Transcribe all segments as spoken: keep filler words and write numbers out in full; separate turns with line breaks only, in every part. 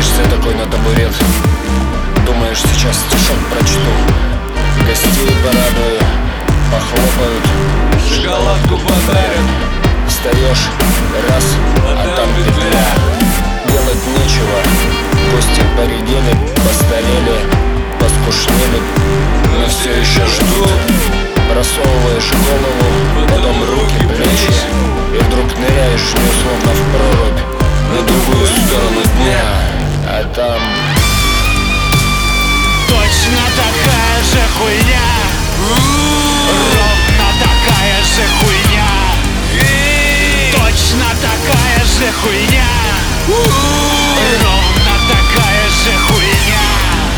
Садишься такой на табурет, думаешь, сейчас стишок прочту, гостей порадую, похлопают,
шоколадку подарят.
встаешь, раз, а там петля. Делать нечего, гости поредели, постарели, поскушнели, но все еще ждут. Просовываешь голову, потом руки, плечи, и вдруг ныряешь неусловно в прорубь на другую сторону дня, а там
точно такая же хуйня, ровно такая же хуйня, точно такая же хуйня, ровно такая же хуйня,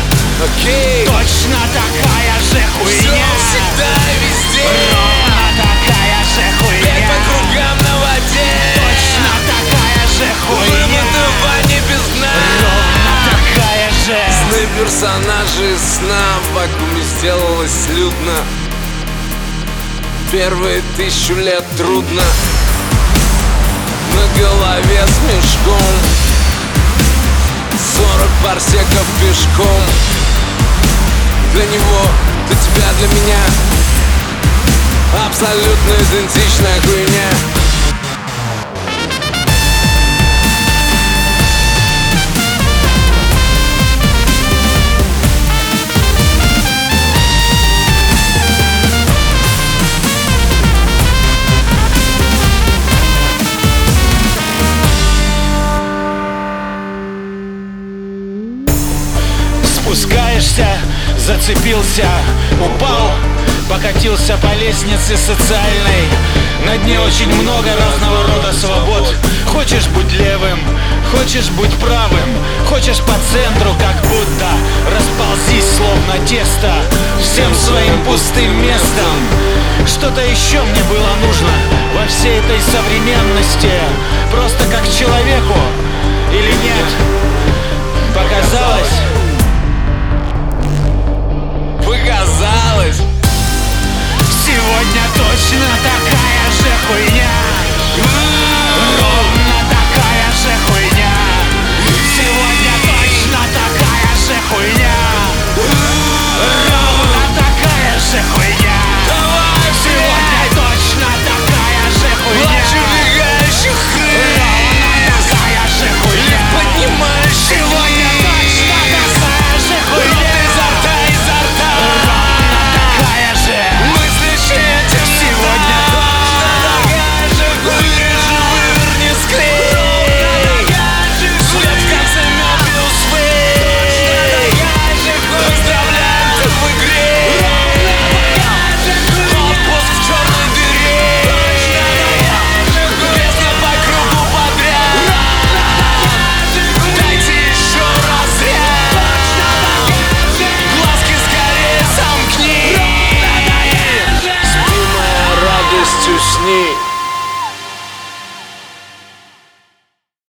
точно такая же хуйня,
Всегда и везде,
ровно такая же
бег
хуйня,
по кругам на воде,
точно такая же хуйня,
вымытывание без дна.
ровно такая же.
Сны персонажи из сна в вакууме сделалось людно. Первые тысячу лет трудно. На голове с мешком, сорок парсеков пешком. Для него, для тебя, для меня абсолютно идентичная хуйня.
Спускаешься, зацепился, упал, покатился по лестнице социальной. На дне очень много разного рода свобод. Хочешь быть левым, хочешь быть правым, хочешь по центру, как будто расползись, словно тесто, всем своим пустым местом. Что-то еще мне было нужно во всей этой современности, просто как человеку или нет? Показалось?
Показалось.
Сегодня точно такая же хуйня.